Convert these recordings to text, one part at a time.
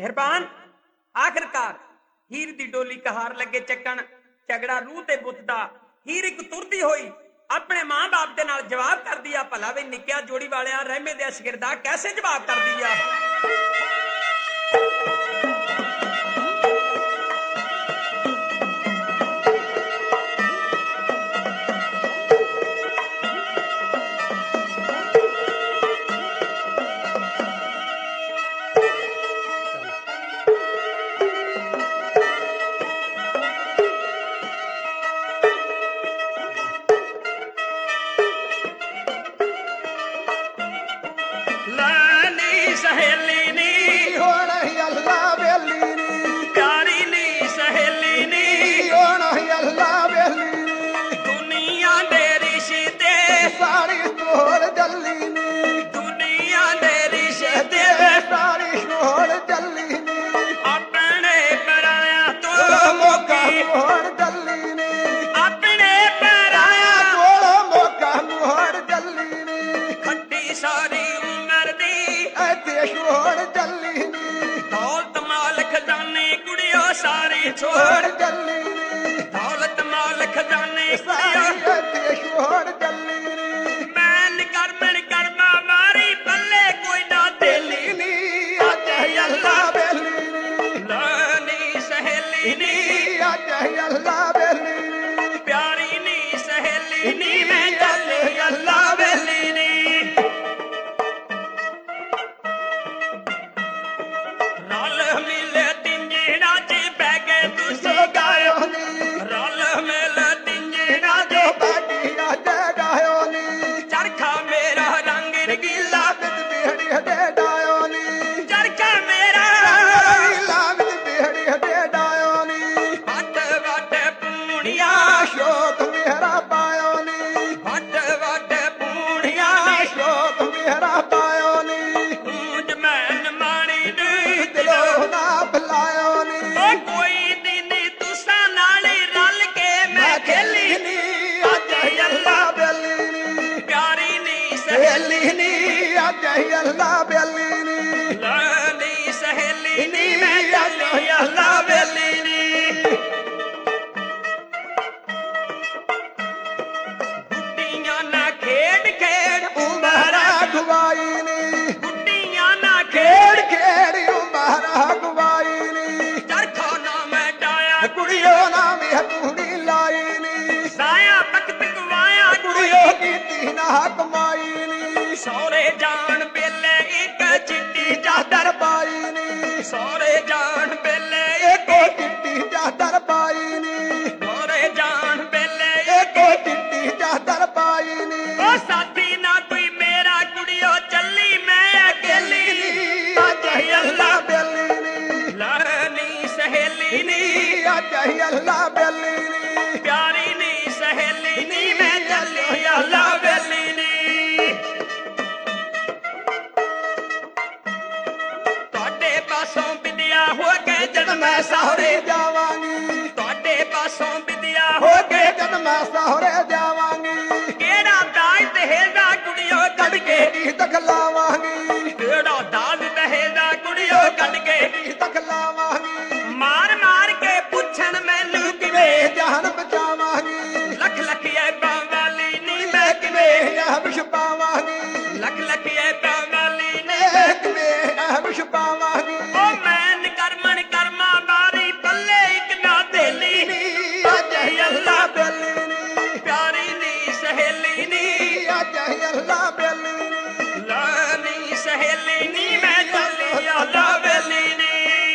ਮਿਹਰਬਾਨ। ਆਖਿਰਕਾਰ ਹੀਰ ਦੀ ਡੋਲੀ ਕਹਾਰ ਲੱਗੇ ਚੱਕਣ, ਝਗੜਾ ਰੂਹ ਤੇ ਬੁੱਤ ਦਾ। ਹੀਰ ਇੱਕ ਤੁਰਦੀ ਹੋਈ ਆਪਣੇ ਮਾਂ ਬਾਪ ਦੇ ਨਾਲ ਜਵਾਬ ਕਰਦੀ ਆ, ਭਲਾ ਵੀ ਨਿੱਕਿਆ ਜੋੜੀ ਵਾਲਿਆ ਰਹਿਮੇ ਦੇ ਸ਼ਗਿਰਦਾ ਕੈਸੇ ਜਵਾਬ ਕਰਦੀ ਆ। छोड़ चली नी दौलत माल खजाने छोड़ चली नी मैन कर मारी पल्ले कोई ना तेली नी अल्लाह बेली नी लानी सहेली नी अल्लाह बेली नी प्यारी नी सहेली नी मैं चली अल्लाह बेली नी रल मिले तिंजे नाचे अल्लाह बेली नी लानी सहेली नी मैं चली अल्लाह बेली नी गुड्डियां ना खेड खेड उमरा गवाई नी गुड्डियां ना खेड खेड उमरा गवाई नी चरखा ना मैं डाया कुड़ियों ना में कुड़ी लाई नी साया पक पकवाया कुड़ियों की तीना कमाई नी सौरे जान बेले एक चिट्टी चादर पाई नी सौरे जान बेले एक चिट्टी चादर पाई नी सौरे जान बेले एक चिट्टी चादर पाई नी ओ साथी ना कोई मेरा कुड़ियो चली मैं अकेली नी अल्लाह बेली नी लानी सहेली नी अल्लाह बेली नी प्यारी नी सहेली नी मैं चली अल्लाह बेली नी पासों विद्या हो के जद मैं साहरे जावांगी तोड़े पासों विद्या हो के जद मैं साहरे जावांगी केड़ा दाज दहेजा कुड़ियो कड़ के तक लावांगी केड़ा दाज दहेजा कुड़ियो कड़ के तक लावांगी मार मार के पुछन मैनू किवें जान बचावांगी लख लख ऐबां वाली नी मैं किवें अहम छुपावांगी लख लख ऐबां वाली नी मैं किवें अहम छुपावांगी ओ मैन करमन कर्मा बारी पल्ले एक ना देली अल्लाह बेली नी प्यारी नी सहेली नी अल्लाह बेली नी लानी सहेली नी मैं चली अल्लाह बेली नी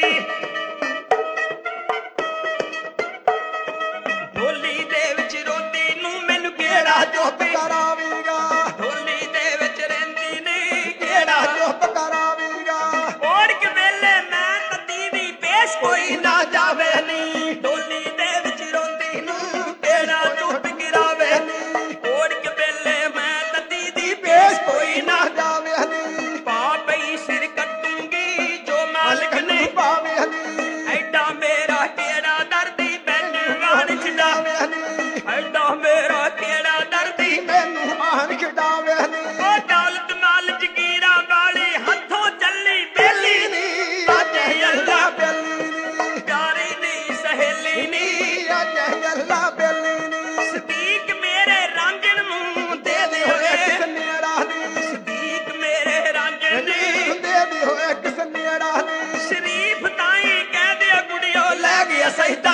ढोली दे विच रोंदी नू मैनू केड़ा चुप करावेगा ढोली दे विच रहिंदी नी केड़ा चुप करावेगा ओड़ के वेले मैं तती दी पेश कोई ना जावे नी ढोली दे विच रोंदी नू केड़ा चुप गिरावे नी ओड़ के वेले मैं तती दी पेश कोई ना जावे नी पापई सिर कटूंगी जो मालिक ने पावे नी ऐडा मेरा केड़ा दर्दी मैनू आन छडावे नी ऐडा मेरा केड़ा दर्दी मैनू आन छडावे नी ओ दौलत माल जगीरा वाली हथों चली बेली नी ਸਹਿਤ